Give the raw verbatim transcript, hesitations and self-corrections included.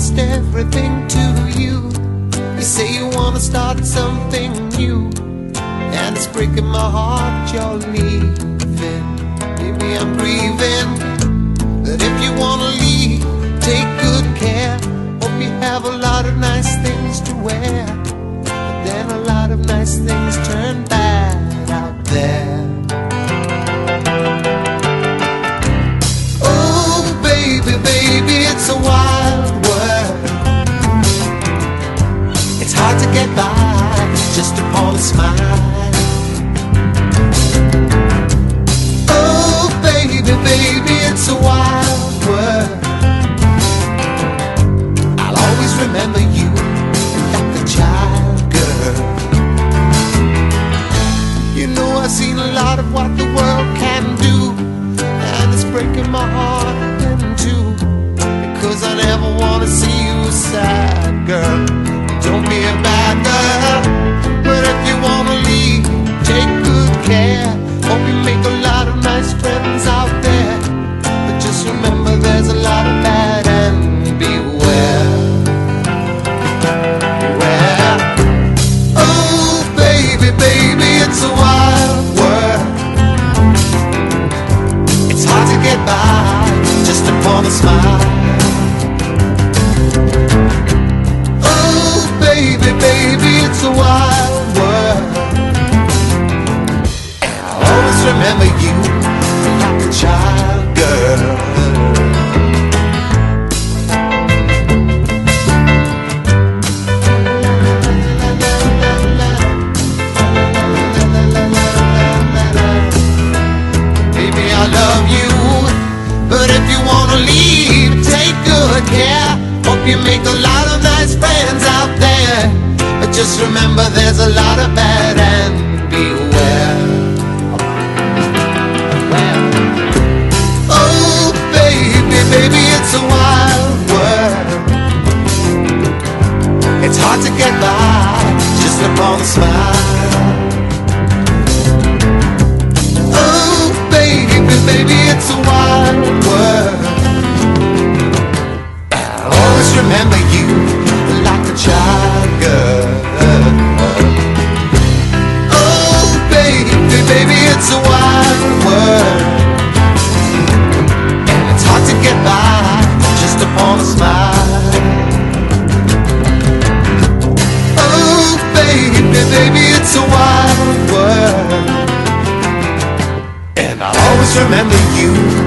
lost everything to you. You say you wanna start something new, and it's breaking my heart you're leaving. Baby, I'm grieving. But if you wanna leave, take good care. Hope you have a lot of nice things to wear, but then a lot of nice things turn bad out there. Oh baby, baby, it's a wild world. It's hard to get by just upon a smile. Oh baby, baby, it's a wild world. I'll always remember you like a child girl. You know I've seen a lot of what the world can do, and it's breaking my heart in two, because I never wanna see you sad, girl. Don't be a bad girl. But if you wanna leave, take good care. Hope you make a lot of nice friends out there, but just remember there's a lot of bad, and beware. Beware. Oh baby, baby, it's a wild world. It's hard to get by just upon a smile. Oh baby, baby, it's a wild world. And I'll always remember you like a child girl. Baby, I love you, but if you wanna leave, take good care. Hope you make a lot of nice friends out there, but just remember there's a lot of bad, and beware. Oh baby, baby, it's a wild world. It's hard to get by just upon a smile. Oh baby, baby, it's a wild world. I'll always remember you like a child girl. Oh baby, baby, it's a wild world, and it's hard to get by just upon a smile. Oh baby, baby, it's a wild world, and I'll always remember you